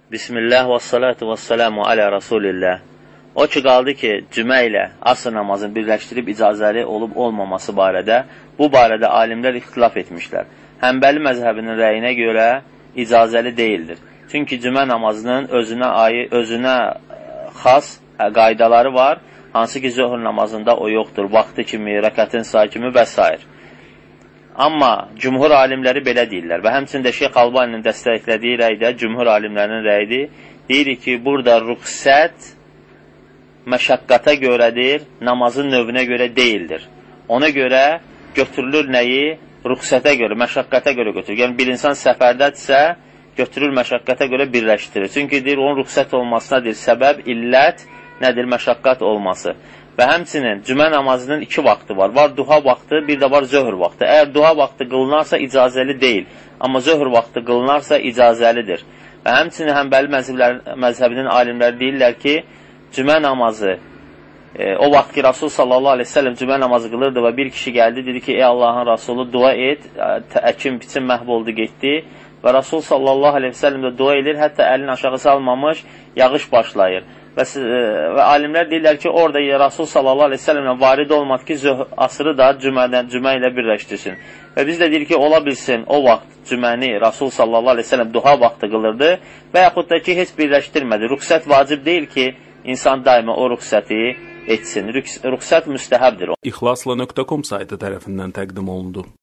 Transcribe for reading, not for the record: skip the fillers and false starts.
Bismillah və salatu və salamu alə Rasulillah. O ki, qaldı ki, cümə ilə asr namazını birləşdirib icazəli olub olmaması barədə, bu barədə alimlər ixtilaf etmişlər. Həmbəli məzhəbinin rəyinə görə icazəli deyildir. Çünki cümə namazının özünə xas qaydaları var, hansı ki, zöhr namazında o yoxdur, vaxtı kimi, rəkətin sayı kimi və s. Amma cümhur alimləri belə deyirlər və həmçində Şeyx Albaninin dəstəklədiyi rəydə cümhur alimlərinin rəyidir. Deyir ki, burada rüxsət məşəqqata görədir, namazın növünə görə deyildir. Ona görə götürülür nəyi? Rüxsətə görə, məşəqqata görə götürülür. Yəni, bir insan səfərdədirsə, götürür məşəqqata görə birləşdirir. Çünki deyir, onun rüxsət olmasına deyir, səbəb, illət nədir? Məşəqqat olması. Və həmçinin cümə namazının iki vaxtı var. Var duha vaxtı, bir də var zöhr vaxtı. Əgər duha vaxtı qılınarsa icazəli deyil. Amma zöhr vaxtı qılınarsa icazəlidir. Və həmçinin həmbəli məzhəbinin alimləri deyirlər ki, cümə namazı, o vaxt ki, Rasul sallallahu aleyhi ve sellem cümə namazı qılırdı və bir kişi gəldi, dedi ki, ey Allahın Rasulü, dua et, əkin biçin məhv oldu, getdi. Və Rasul sallallahu aleyhi ve sellem də dua edir, hətta əlini aşağı salmamış, yağış başlayır. Və alimlər deyirlər ki, orada Rasul sallallahu aleyhi ve sellemlə varid olmadı ki, asrı da cümə ilə birləşdirsin. Və biz də deyir ki, ola bilsin, o vaxt cüməni Rasul sallallahu aleyhi ve sellem duha vaxtı qılırdı və yaxud da ki, heç birləşdirmədi. Rüxsət vacib deyil ki, insan daima o rüxsəti etsin. Rüxsət müstəhəbdir. İxlasla.com saytı tərəfindən təqdim olundu.